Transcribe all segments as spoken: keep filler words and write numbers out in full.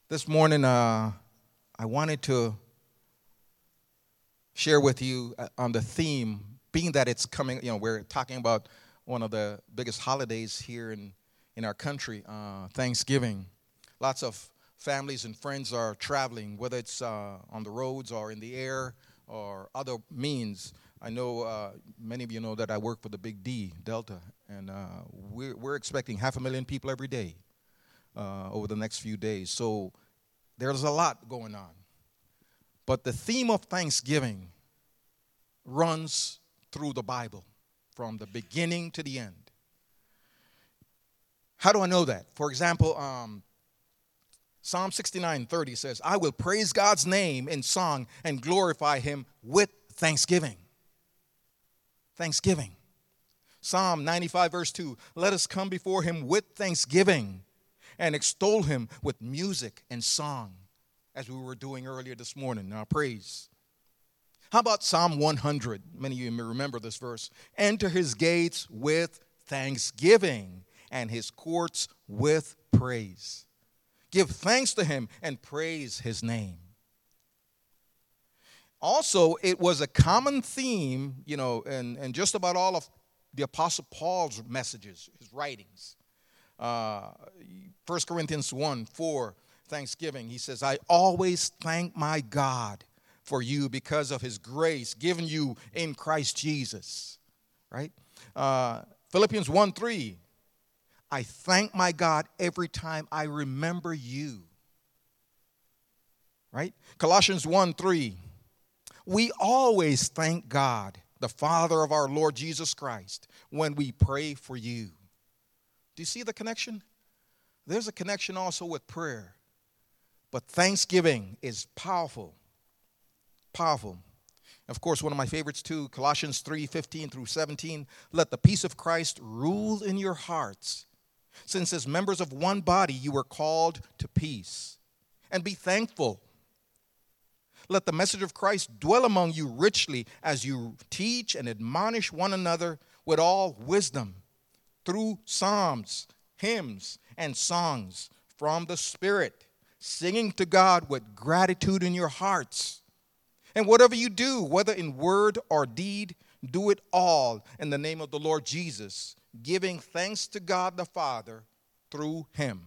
This morning, uh, I wanted to share with you uh, on the theme, being that it's coming, you know, we're talking about one of the biggest holidays here in, in our country, uh, Thanksgiving. Lots of families and friends are traveling, whether it's uh, on the roads or in the air or other means. I know uh, many of you know that I work for the Big D, Delta, and uh, we're, we're expecting half a million people every day uh, over the next few days. So there's a lot going on. But the theme of Thanksgiving runs through the Bible from the beginning to the end. How do I know that? For example, um, Psalm sixty-nine thirty says, I will praise God's name in song and glorify him with thanksgiving. Thanksgiving. Psalm ninety-five verse two, let us come before him with thanksgiving and extol him with music and song, as we were doing earlier this morning in our praise. How about Psalm one hundred? Many of you may remember this verse. Enter his gates with thanksgiving and his courts with praise. Give thanks to him and praise his name. Also, it was a common theme, you know, in, in just about all of the Apostle Paul's messages, his writings. Uh, First Corinthians one, four, Thanksgiving. He says, I always thank my God for you because of his grace given you in Christ Jesus. Right? Uh, Philippians one, three, I thank my God every time I remember you. Right? Colossians one, three, we always thank God, the Father of our Lord Jesus Christ, when we pray for you. Do you see the connection? There's a connection also with prayer. But thanksgiving is powerful. Powerful. Of course, one of my favorites too, Colossians three, fifteen through seventeen. Let the peace of Christ rule in your hearts, since as members of one body you were called to peace. And be thankful. Let the message of Christ dwell among you richly as you teach and admonish one another with all wisdom, through psalms, hymns, and songs from the Spirit, singing to God with gratitude in your hearts. And whatever you do, whether in word or deed, do it all in the name of the Lord Jesus, giving thanks to God the Father through him.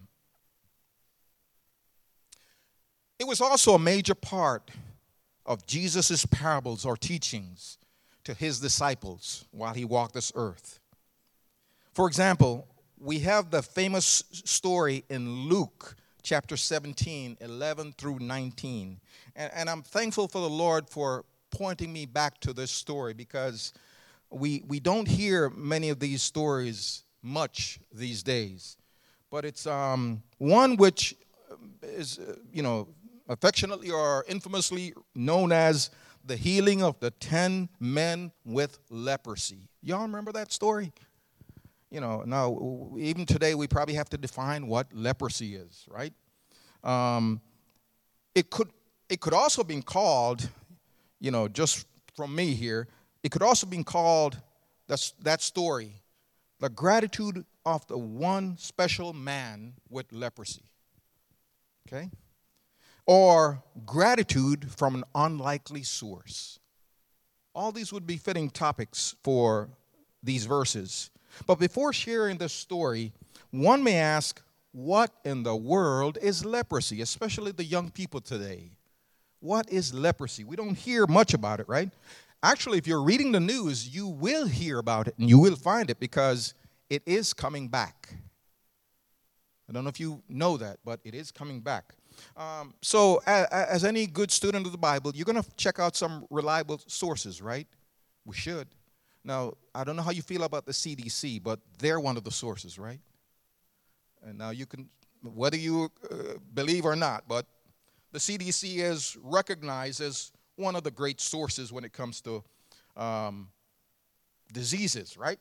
It was also a major part of Jesus' parables or teachings to his disciples while he walked this earth. For example, we have the famous story in Luke chapter seventeen, eleven through nineteen. And, and I'm thankful for the Lord for pointing me back to this story, because we, we don't hear many of these stories much these days. But it's um, one which is, uh, you know, affectionately or infamously known as the healing of the ten men with leprosy. Y'all remember that story? You know, now, even today, we probably have to define what leprosy is, right? Um, it could it could also be called, you know, just from me here, it could also be called, that's, that story, the gratitude of the one special man with leprosy, okay? Or gratitude from an unlikely source. All these would be fitting topics for these verses. But before sharing this story, one may ask, what in the world is leprosy, especially the young people today? What is leprosy? We don't hear much about it, right? Actually, if you're reading the news, you will hear about it and you will find it, because it is coming back. I don't know if you know that, but it is coming back. Um, so a- as any good student of the Bible, you're going to check out some reliable sources, right? We should. Now, I don't know how you feel about the C D C, but they're one of the sources, right? And now you can, whether you uh, believe or not, but the C D C is recognized as one of the great sources when it comes to um, diseases, right?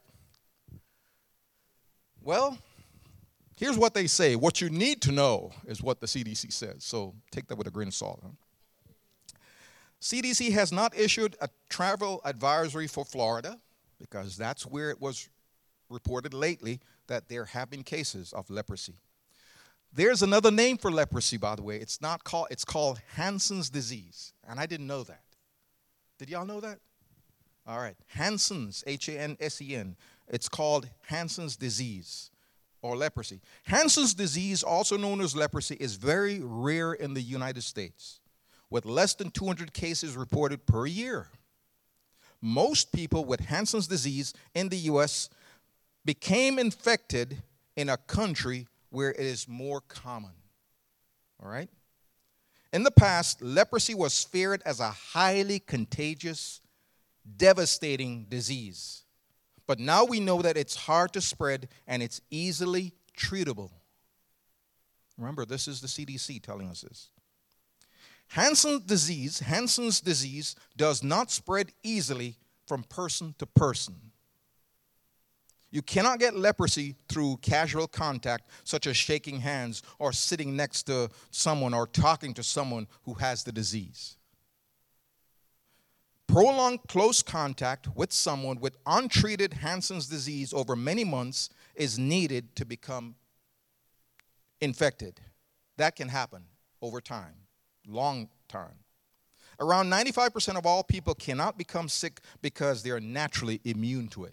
Well, here's what they say. What you need to know is what the C D C says. So take that with a grain of salt. Huh? C D C has not issued a travel advisory for Florida, because that's where it was reported lately that there have been cases of leprosy. There's another name for leprosy, by the way. It's not called, it's called Hansen's disease. And I didn't know that. Did y'all know that? All right. Hansen's, H A N S E N. It's called Hansen's disease or leprosy. Hansen's disease, also known as leprosy, is very rare in the United States, with less than two hundred cases reported per year. Most people with Hansen's disease in the U S became infected in a country where it is more common. All right? In the past, leprosy was feared as a highly contagious, devastating disease. But now we know that it's hard to spread and it's easily treatable. Remember, this is the C D C telling us this. Hansen's disease, Hansen's disease does not spread easily from person to person. You cannot get leprosy through casual contact, such as shaking hands or sitting next to someone or talking to someone who has the disease. Prolonged close contact with someone with untreated Hansen's disease over many months is needed to become infected. That can happen over time, long time. Around ninety-five percent of all people cannot become sick because they are naturally immune to it.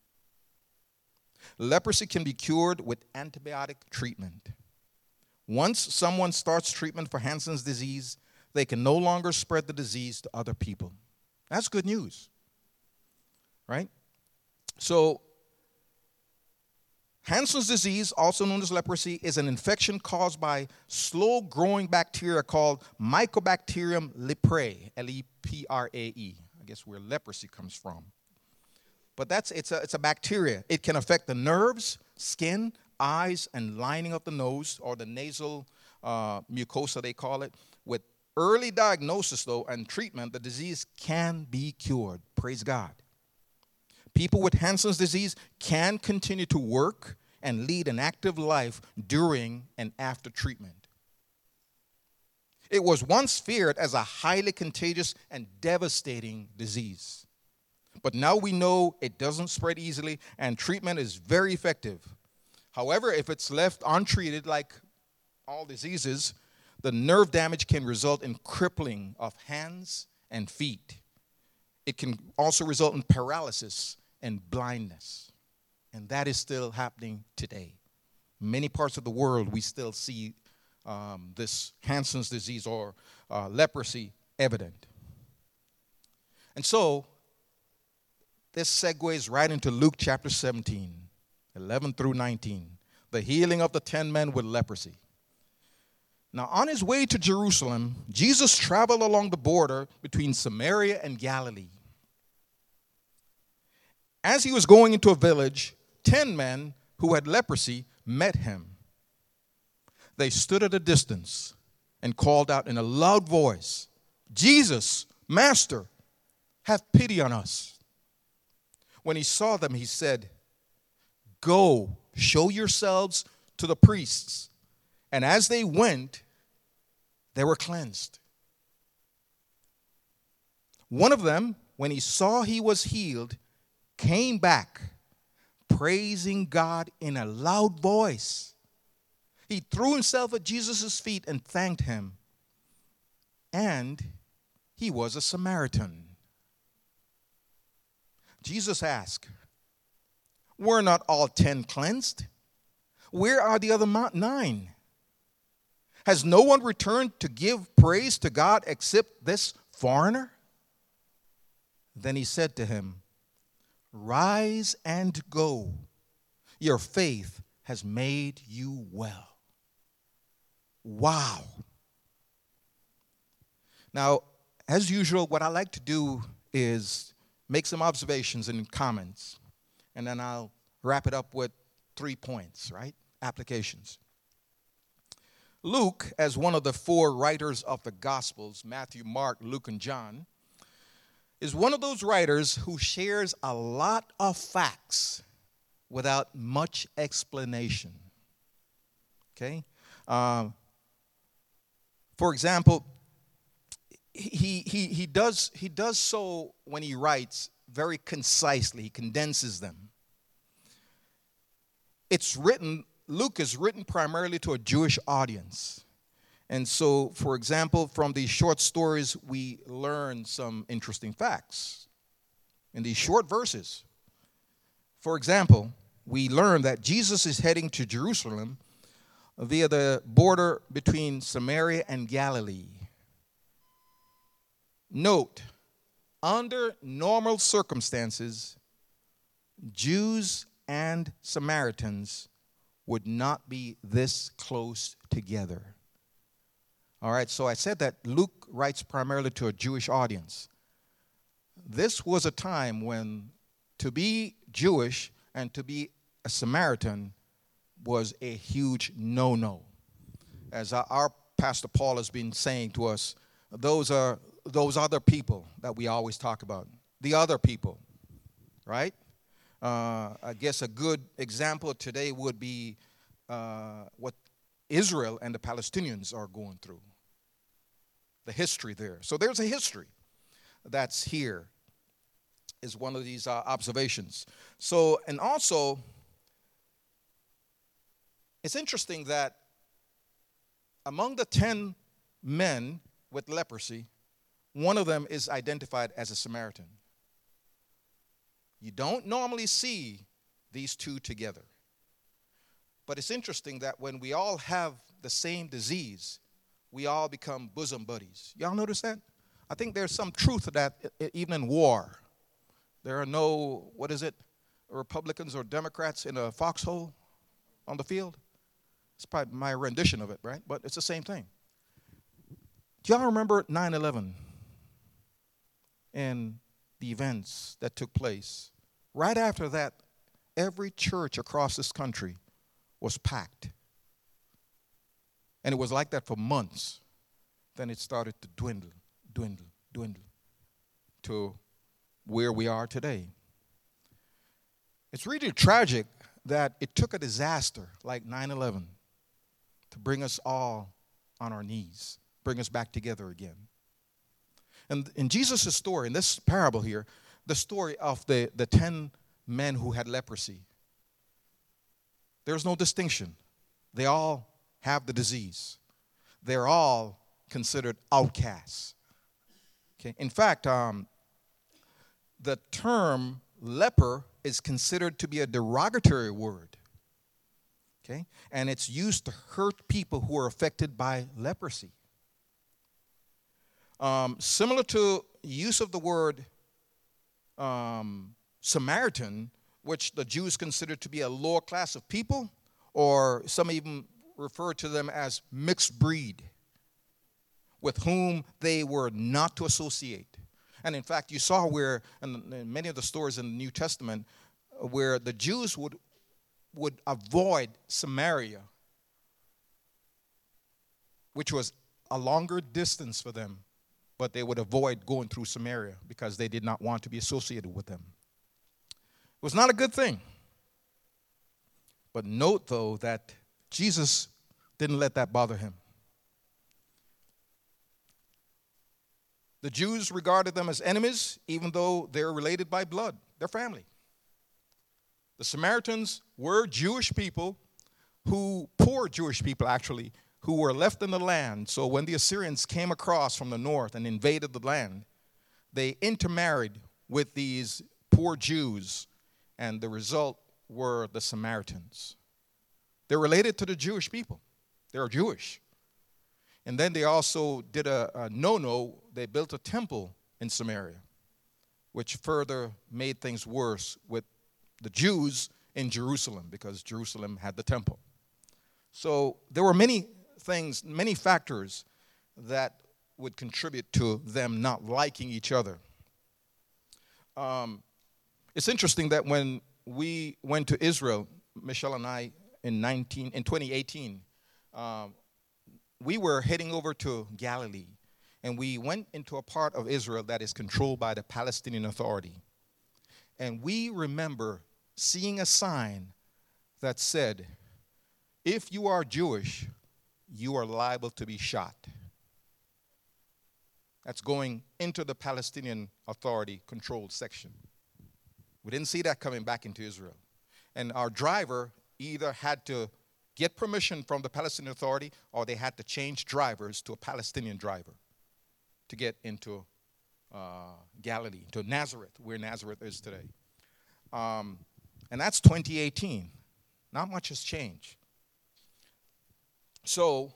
Leprosy can be cured with antibiotic treatment. Once someone starts treatment for Hansen's disease, they can no longer spread the disease to other people. That's good news, right? So, Hansen's disease, also known as leprosy, is an infection caused by slow-growing bacteria called Mycobacterium leprae, L E P R A E. I guess where leprosy comes from. But that's it's a, it's a bacteria. It can affect the nerves, skin, eyes, and lining of the nose, or the nasal uh, mucosa, they call it. With early diagnosis, though, and treatment, the disease can be cured. Praise God. People with Hansen's disease can continue to work and lead an active life during and after treatment. It was once feared as a highly contagious and devastating disease. But now we know it doesn't spread easily and treatment is very effective. However, if it's left untreated, like all diseases, the nerve damage can result in crippling of hands and feet. It can also result in paralysis and blindness. And that is still happening today. Many parts of the world, we still see um, this Hansen's disease or uh, leprosy evident. And so, this segues right into Luke chapter seventeen, eleven through nineteen, the healing of the ten men with leprosy. Now, on his way to Jerusalem, Jesus traveled along the border between Samaria and Galilee. As he was going into a village, ten men who had leprosy met him. They stood at a distance and called out in a loud voice, "Jesus, Master, have pity on us." When he saw them, he said, "Go, show yourselves to the priests." And as they went, they were cleansed. One of them, when he saw he was healed, came back, praising God in a loud voice. He threw himself at Jesus' feet and thanked him. And he was a Samaritan. Jesus asked, "Were not all ten cleansed? Where are the other nine? Has no one returned to give praise to God except this foreigner?" Then he said to him, "Rise and go. Your faith has made you well." Wow. Now, as usual, what I like to do is make some observations and comments, and then I'll wrap it up with three points, right? Applications. Luke, as one of the four writers of the Gospels, Matthew, Mark, Luke, and John, is one of those writers who shares a lot of facts without much explanation. Okay? Um, for example, he, he, he, does, he does so when he writes very concisely. He condenses them. It's written Luke is written primarily to a Jewish audience. And so, for example, from these short stories, we learn some interesting facts. In these short verses, for example, we learn that Jesus is heading to Jerusalem via the border between Samaria and Galilee. Note, under normal circumstances, Jews and Samaritans would not be this close together. All right, so I said that Luke writes primarily to a Jewish audience. This was a time when to be Jewish and to be a Samaritan was a huge no-no. As our, our Pastor Paul has been saying to us, those are those other people that we always talk about, the other people, right? Uh, I guess a good example today would be uh, what Israel and the Palestinians are going through, the history there. So there's a history that's here, is one of these uh, observations. So, and also, it's interesting that among the ten men with leprosy, one of them is identified as a Samaritan. You don't normally see these two together. But it's interesting that when we all have the same disease, we all become bosom buddies. Y'all notice that? I think there's some truth to that even in war. There are no, what is it, Republicans or Democrats in a foxhole on the field. It's probably my rendition of it, right? But it's the same thing. Do y'all remember nine eleven and the events that took place? Right after that, every church across this country was packed. And it was like that for months. Then it started to dwindle, dwindle, dwindle to where we are today. It's really tragic that it took a disaster like nine eleven to bring us all on our knees, bring us back together again. And in Jesus' story, in this parable here, the story of the, the ten men who had leprosy, there's no distinction. They all have the disease. They're all considered outcasts. Okay? In fact, um, the term leper is considered to be a derogatory word. Okay? And it's used to hurt people who are affected by leprosy. Um, similar to use of the word um, Samaritan, which the Jews considered to be a lower class of people, or some even refer to them as mixed breed, with whom they were not to associate. And in fact, you saw where, in, in many of the stories in the New Testament, where the Jews would, would avoid Samaria, which was a longer distance for them, but they would avoid going through Samaria because they did not want to be associated with them. It was not a good thing. But note, though, that Jesus didn't let that bother him. The Jews regarded them as enemies, even though they're related by blood, their family. The Samaritans were Jewish people who, poor Jewish people actually, who were left in the land. So when the Assyrians came across from the north and invaded the land, they intermarried with these poor Jews, and the result were the Samaritans. They're related to the Jewish people. They're Jewish. And then they also did a, a no-no. They built a temple in Samaria, which further made things worse with the Jews in Jerusalem, because Jerusalem had the temple. So there were many things, many factors that would contribute to them not liking each other. Um, it's interesting that when we went to Israel, Michelle and I, in nineteen in twenty eighteen, um, we were heading over to Galilee, and we went into a part of Israel that is controlled by the Palestinian Authority. And we remember seeing a sign that said, if you are Jewish, you are liable to be shot. That's going into the Palestinian Authority controlled section. We didn't see that coming back into Israel. And our driver either had to get permission from the Palestinian Authority, or they had to change drivers to a Palestinian driver to get into uh, Galilee, to Nazareth, where Nazareth is today. Um, and that's twenty eighteen. Not much has changed. So,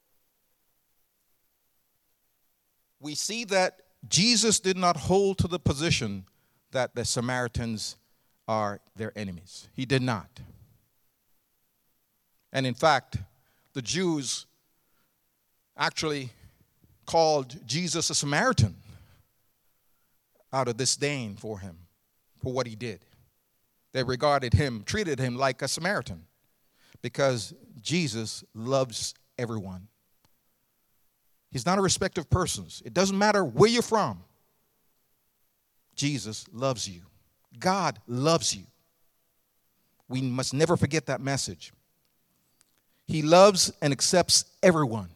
we see that Jesus did not hold to the position that the Samaritans are their enemies. He did not. And in fact, the Jews actually called Jesus a Samaritan out of disdain for him, for what he did. They regarded him, treated him like a Samaritan, because Jesus loves everyone. He's not a respecter of persons. It doesn't matter where you're from. Jesus loves you. God loves you. We must never forget that message. He loves and accepts everyone.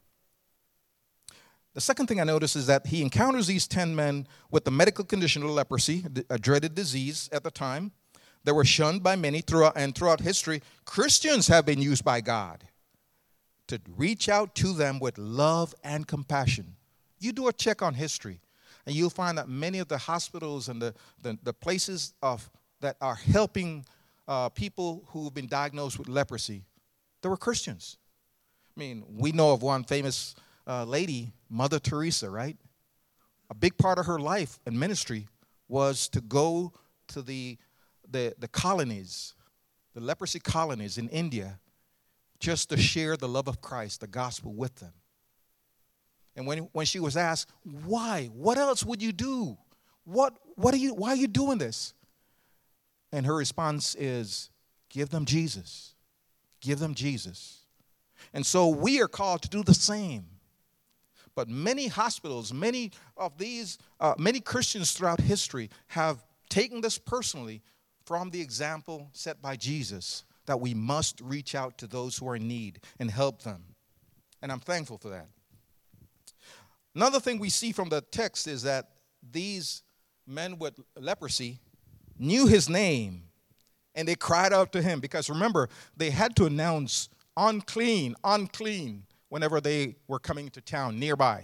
The second thing I notice is that he encounters these ten men with the medical condition of leprosy, a dreaded disease at the time. They were shunned by many throughout, and throughout history, Christians have been used by God to reach out to them with love and compassion. You do a check on history, and you'll find that many of the hospitals and the, the, the places of that are helping uh, people who've been diagnosed with leprosy, they were Christians. I mean, we know of one famous uh, lady, Mother Teresa, right? A big part of her life and ministry was to go to the, the, the colonies, the leprosy colonies in India, just to share the love of Christ, the gospel, with them. And when, when she was asked, why? What else would you do? What, what are you, why are you doing this? And her response is, give them Jesus. Give them Jesus. And so we are called to do the same. But many hospitals, many of these, uh, many Christians throughout history have taken this personally from the example set by Jesus, that we must reach out to those who are in need and help them. And I'm thankful for that. Another thing we see from the text is that these men with leprosy knew his name, and they cried out to him, because remember, they had to announce unclean, unclean whenever they were coming to town nearby.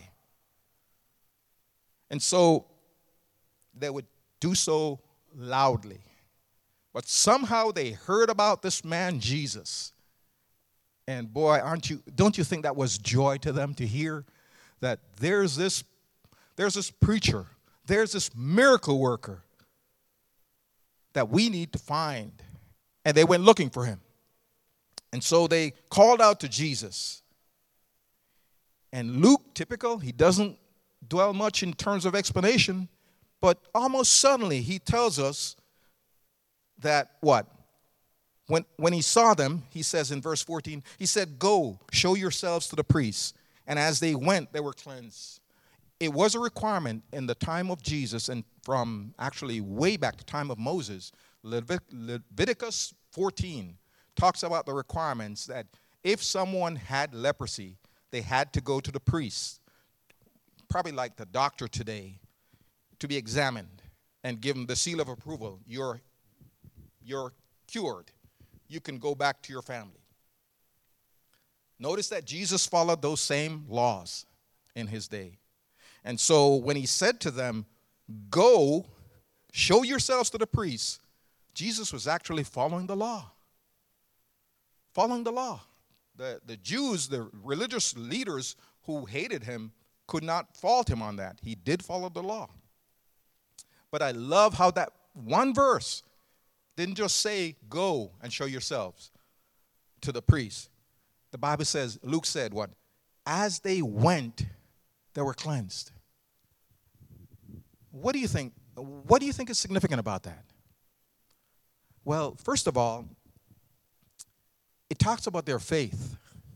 And so they would do so loudly. But somehow they heard about this man, Jesus. And boy, aren't you, don't you think that was joy to them to hear that there's this, there's this preacher, there's this miracle worker that we need to find. And they went looking for him. And so they called out to Jesus. And Luke, typical, he doesn't dwell much in terms of explanation, but almost suddenly he tells us that what? When, when he saw them, he says in verse fourteen, he said, go, show yourselves to the priests. And as they went, they were cleansed. It was a requirement in the time of Jesus, and from actually way back to the time of Moses. Levit- Leviticus fourteen talks about the requirements that if someone had leprosy, they had to go to the priest, probably like the doctor today, to be examined and given the seal of approval. You're You're cured. You can go back to your family. Notice that Jesus followed those same laws in his day. And so when he said to them, go, show yourselves to the priests, Jesus was actually following the law. Following the law. The, the Jews, the religious leaders who hated him, could not fault him on that. He did follow the law. But I love how that one verse didn't just say, go and show yourselves to the priest. The Bible says, Luke said what? As they went, they were cleansed. What do you think? What do you think is significant about that? Well, first of all, it talks about their faith.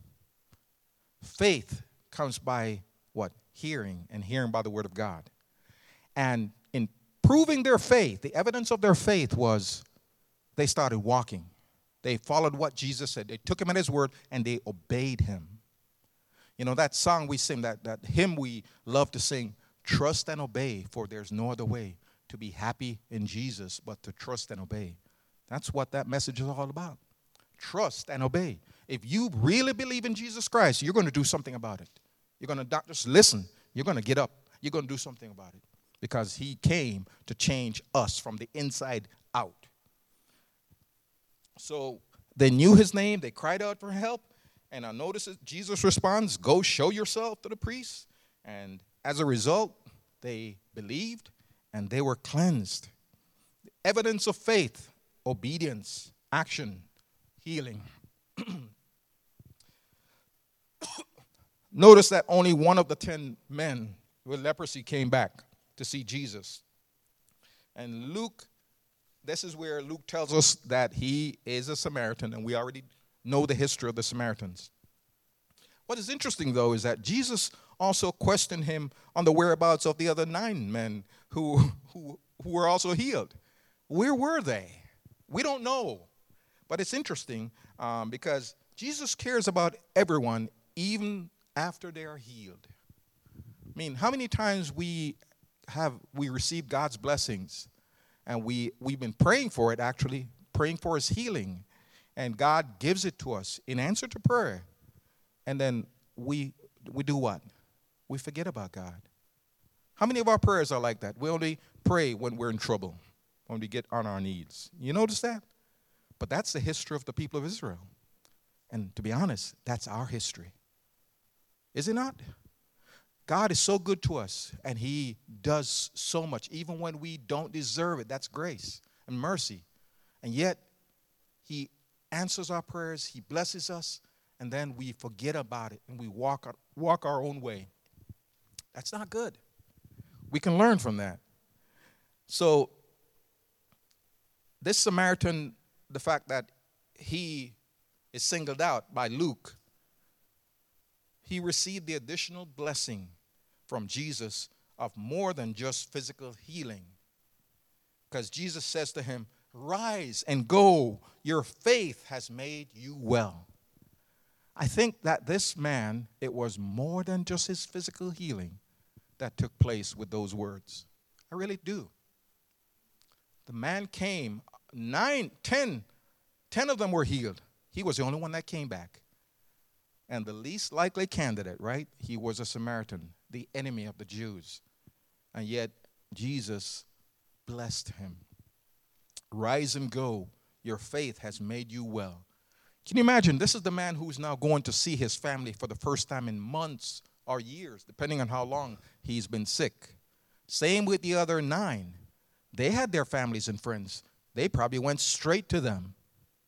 Faith comes by what? Hearing, and hearing by the word of God. And in proving their faith, the evidence of their faith was they started walking. They followed what Jesus said. They took him at his word, and they obeyed him. You know, that song we sing, that, that hymn we love to sing, trust and obey, for there's no other way to be happy in Jesus but to trust and obey. That's what that message is all about. Trust and obey. If you really believe in Jesus Christ, you're going to do something about it. You're going to not just listen. You're going to get up. You're going to do something about it because he came to change us from the inside out. So they knew his name. They cried out for help. And I notice that Jesus responds, go show yourself to the priest. And as a result, they believed and they were cleansed. Evidence of faith, obedience, action, healing. Notice that only one of the ten men with leprosy came back to see Jesus. And Luke, this is where Luke tells us that he is a Samaritan, and we already know the history of the Samaritans. What is interesting, though, is that Jesus also questioned him on the whereabouts of the other nine men who, who, who were also healed. Where were they? We don't know. But it's interesting um, because Jesus cares about everyone, even after they are healed. I mean, how many times we have we receive God's blessings, and we, we've been praying for it, actually, praying for his healing, and God gives it to us in answer to prayer, and then we we do what? We forget about God. How many of our prayers are like that? We only pray when we're in trouble, when we get on our knees. You notice that? But that's the history of the people of Israel. And to be honest, that's our history. Is it not? God is so good to us, and he does so much, even when we don't deserve it. That's grace and mercy. And yet, he answers our prayers, he blesses us, and then we forget about it, and we walk our, walk our own way. That's not good. We can learn from that. So, this Samaritan, the fact that he is singled out by Luke, he received the additional blessing from Jesus of more than just physical healing. Because Jesus says to him, rise and go, your faith has made you well. I think that this man, it was more than just his physical healing that took place with those words. I really do. The man came, nine, ten, ten of them were healed. He was the only one that came back. And the least likely candidate, right? He was a Samaritan, the enemy of the Jews. And yet, Jesus blessed him. Rise and go. Your faith has made you well. Can you imagine? This is the man who's now going to see his family for the first time in months or years, depending on how long he's been sick. Same with the other nine. They had their families and friends. They probably went straight to them.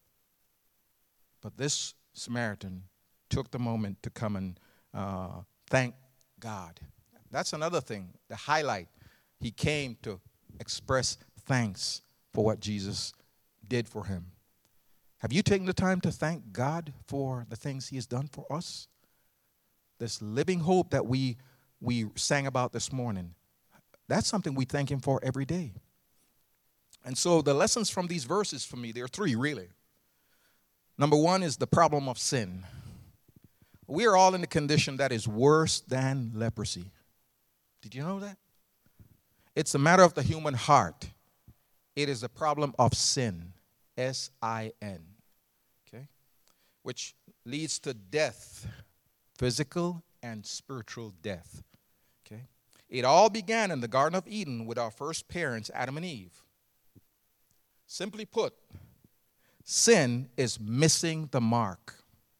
But this Samaritan took the moment to come and uh, thank God. That's another thing, the highlight. He came to express thanks for what Jesus did for him. Have you taken the time to thank God for the things he has done for us? This living hope that we, we sang about this morning, that's something we thank him for every day. And so the lessons from these verses for me, there are three really. Number one is the problem of sin. We are all in a condition that is worse than leprosy. Did you know that? It's a matter of the human heart. It is a problem of sin. S I N. Okay? Which leads to death, physical and spiritual death. Okay? It all began in the Garden of Eden with our first parents, Adam and Eve. Simply put, sin is missing the mark.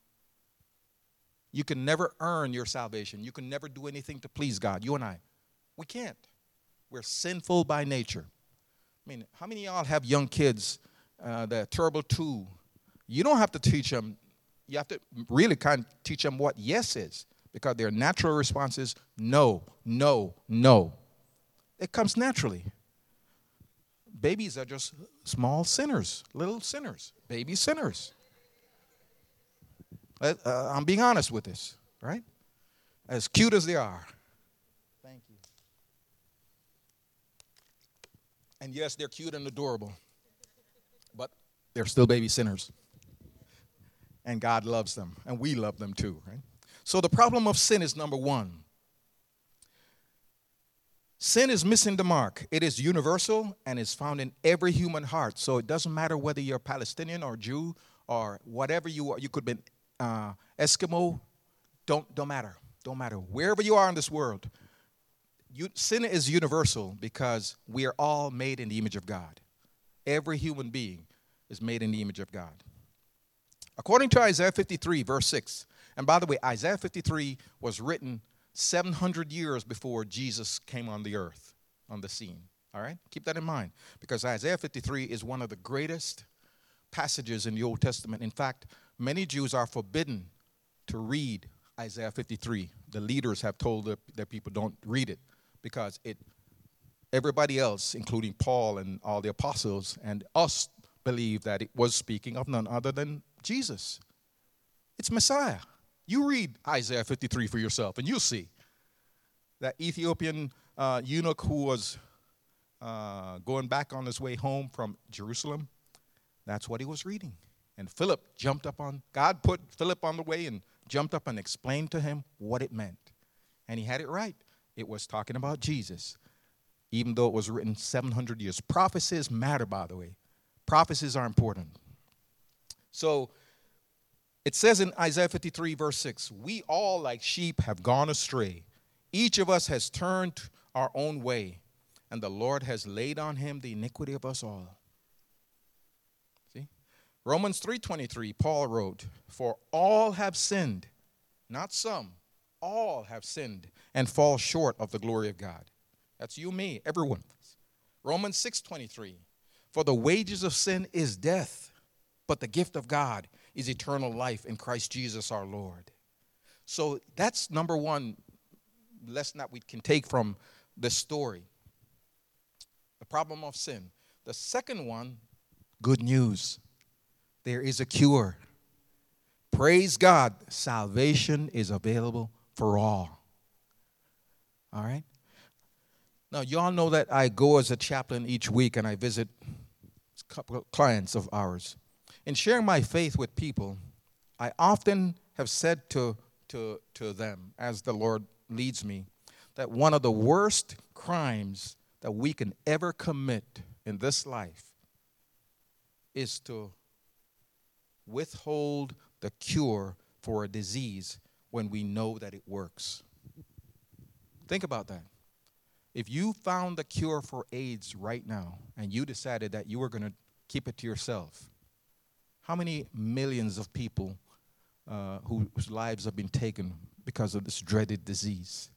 You can never earn your salvation. You can never do anything to please God. You and I, we can't. We're sinful by nature. I mean, how many of y'all have young kids, uh, the terrible two? You don't have to teach them. You have to really kind of teach them what yes is, because their natural response is no, no, no. It comes naturally. Babies are just small sinners, little sinners, baby sinners. Uh, I'm being honest with this, right? As cute as they are. Thank you. And yes, they're cute and adorable, but they're still baby sinners. And God loves them, and we love them too, right? So the problem of sin is number one. Sin is missing the mark. It is universal and is found in every human heart. So it doesn't matter whether you're Palestinian or Jew or whatever you are. You could be uh, Eskimo, don't, don't matter. Don't matter. Wherever you are in this world, you, sin is universal because we are all made in the image of God. Every human being is made in the image of God. According to Isaiah fifty-three, verse six, and by the way, Isaiah fifty-three was written seven hundred years before Jesus came on the earth, on the scene. All right? Keep that in mind, because Isaiah fifty-three is one of the greatest passages in the Old Testament. In fact, many Jews are forbidden to read Isaiah fifty-three. The leaders have told their, their people don't read it because it. Everybody else, including Paul and all the apostles and us, believe that it was speaking of none other than Jesus. It's Messiah. You read Isaiah fifty-three for yourself, and you'll see that Ethiopian uh, eunuch who was uh, going back on his way home from Jerusalem. That's what he was reading. And Philip jumped up on, God put Philip on the way and jumped up and explained to him what it meant. And he had it right. It was talking about Jesus, even though it was written seven hundred years. Prophecies matter, by the way. Prophecies are important. So it says in Isaiah fifty-three, verse six, we all like sheep have gone astray. Each of us has turned our own way, and the Lord has laid on him the iniquity of us all. See? Romans three twenty-three, Paul wrote, for all have sinned, not some, all have sinned and fall short of the glory of God. That's you, me, everyone. Romans six twenty-three, for the wages of sin is death, but the gift of God is eternal life in Christ Jesus our Lord. So that's number one lesson that we can take from this story. The problem of sin. The second one, good news. There is a cure. Praise God, salvation is available for all. All right? Now, you all know that I go as a chaplain each week and I visit a couple of clients of ours. In sharing my faith with people, I often have said to, to, to them, as the Lord leads me, that one of the worst crimes that we can ever commit in this life is to withhold the cure for a disease when we know that it works. Think about that. If you found the cure for AIDS right now and you decided that you were going to keep it to yourself, how many millions of people uh, whose lives have been taken because of this dreaded disease?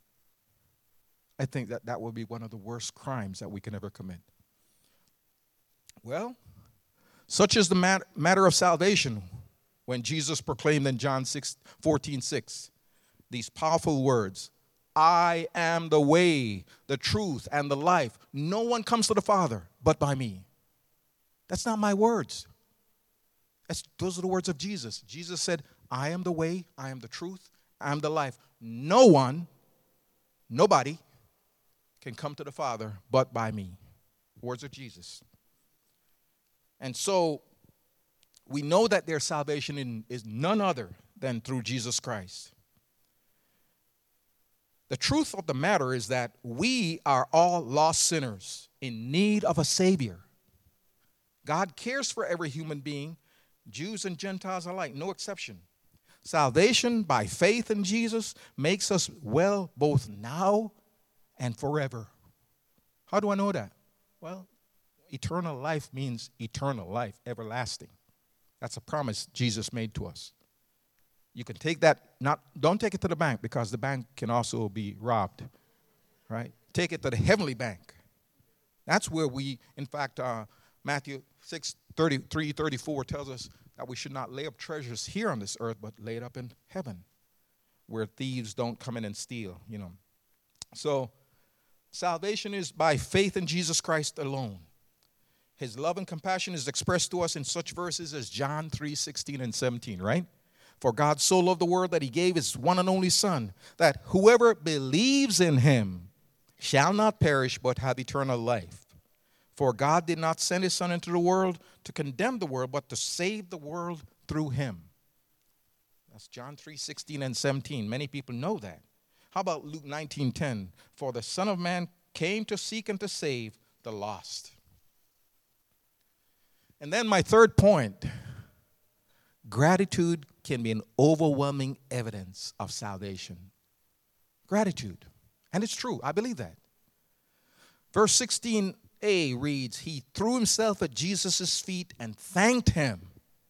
I think that that would be one of the worst crimes that we can ever commit. Well, such is the mat- matter of salvation when Jesus proclaimed in John fourteen six these powerful words, I am the way, the truth, and the life. No one comes to the Father but by me. That's not my words. That's, those are the words of Jesus. Jesus said, I am the way, I am the truth, I am the life. No one, nobody, can come to the Father but by me. Words of Jesus. And so we know that their salvation in, is none other than through Jesus Christ. The truth of the matter is that we are all lost sinners in need of a Savior. God cares for every human being, Jews and Gentiles alike, no exception. Salvation by faith in Jesus makes us well both now and forever. How do I know that? Well, eternal life means eternal life, everlasting. That's a promise Jesus made to us. You can take that, not don't take it to the bank because the bank can also be robbed, right? Take it to the heavenly bank. That's where we, in fact, uh, Matthew six thirty-three, thirty-four tells us that we should not lay up treasures here on this earth, but lay it up in heaven, where thieves don't come in and steal, you know. So salvation is by faith in Jesus Christ alone. His love and compassion is expressed to us in such verses as John three sixteen and seventeen, right? For God so loved the world that he gave his one and only Son, that whoever believes in him shall not perish but have eternal life. For God did not send his Son into the world to condemn the world, but to save the world through him. That's John three sixteen and seventeen. Many people know that. How about Luke nineteen ten? For the Son of Man came to seek and to save the lost. And then my third point, gratitude can be an overwhelming evidence of salvation. Gratitude. And it's true. I believe that. Verse sixteen a reads, he threw himself at Jesus' feet and thanked him.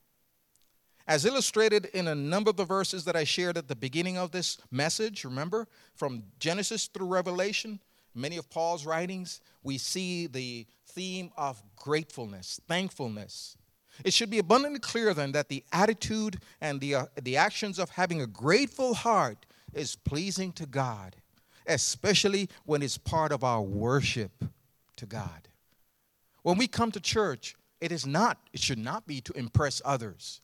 As illustrated in a number of the verses that I shared at the beginning of this message, remember, from Genesis through Revelation, many of Paul's writings, we see the theme of gratefulness, thankfulness. It should be abundantly clear then that the attitude and the, uh, the actions of having a grateful heart is pleasing to God, especially when it's part of our worship to God. When we come to church, it is not, it should not be to impress others.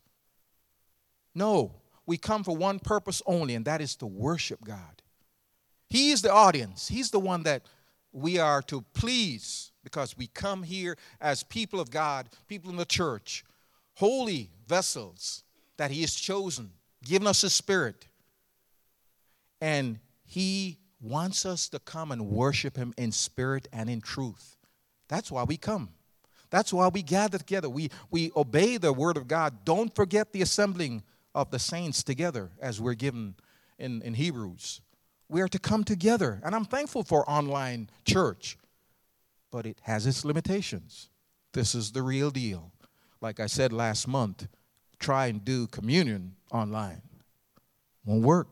No, we come for one purpose only, and that is to worship God. He is the audience. He's the one that we are to please, because we come here as people of God, people in the church, holy vessels that he has chosen, given us his spirit. And he wants us to come and worship him in spirit and in truth. That's why we come. That's why we gather together. We, we obey the word of God. Don't forget the assembling of the saints together, as we're given in, in Hebrews. We are to come together. And I'm thankful for online church, but it has its limitations. This is the real deal. Like I said last month, try and do communion online. Won't work.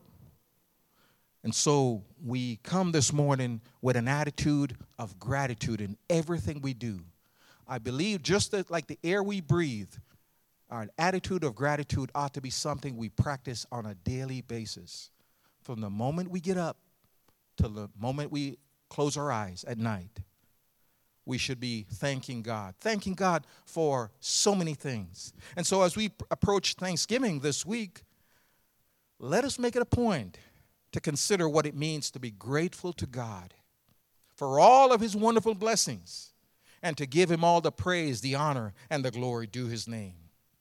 And so we come this morning with an attitude of gratitude in everything we do. I believe just that, like the air we breathe, our attitude of gratitude ought to be something we practice on a daily basis. From the moment we get up to the moment we close our eyes at night, we should be thanking God. Thanking God for so many things. And so as we approach Thanksgiving this week, let us make it a point to consider what it means to be grateful to God for all of his wonderful blessings, and to give him all the praise, the honor, and the glory due his name.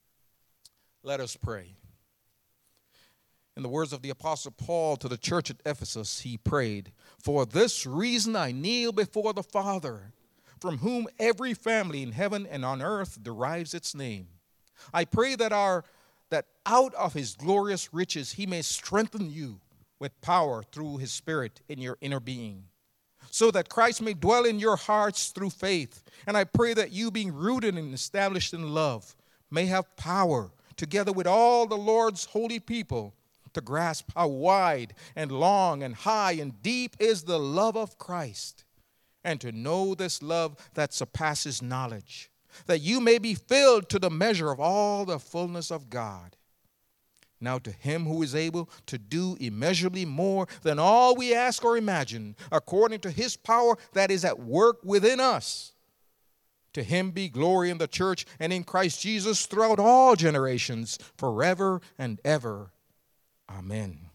Let us pray. In the words of the Apostle Paul to the church at Ephesus, he prayed, "For this reason I kneel before the Father, from whom every family in heaven and on earth derives its name. I pray that our that out of his glorious riches he may strengthen you with power through his Spirit in your inner being, so that Christ may dwell in your hearts through faith. And I pray that you, being rooted and established in love, may have power, together with all the Lord's holy people, to grasp how wide and long and high and deep is the love of Christ, and to know this love that surpasses knowledge, that you may be filled to the measure of all the fullness of God. Now to him who is able to do immeasurably more than all we ask or imagine, according to his power that is at work within us, to him be glory in the church and in Christ Jesus throughout all generations, forever and ever. Amen."